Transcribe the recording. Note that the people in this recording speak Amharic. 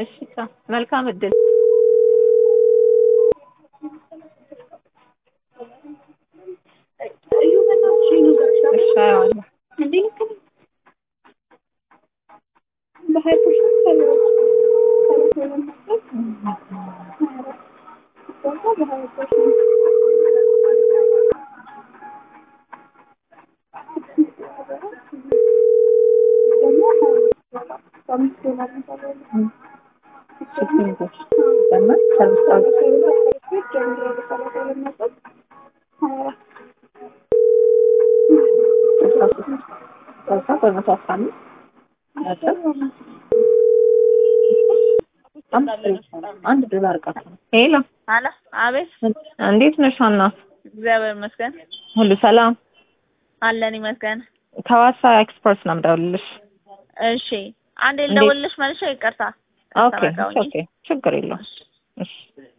እሺ መልካም እድል አንድ ዶላር ቀጥ ሄሎ አላ አቤት እንዴት ነሽ ሀና? እግዚአብሔር ይመስገን ሁሉ ሰላም አለን ይመስገን። ከዋሳ ኤክስፐርት ነው የምደውልልሽ። እሺ አንዴ ልደውልልሽ መልሼ ይቅርታ። ኦኬ ኦኬ ችግር የለውም። እሺ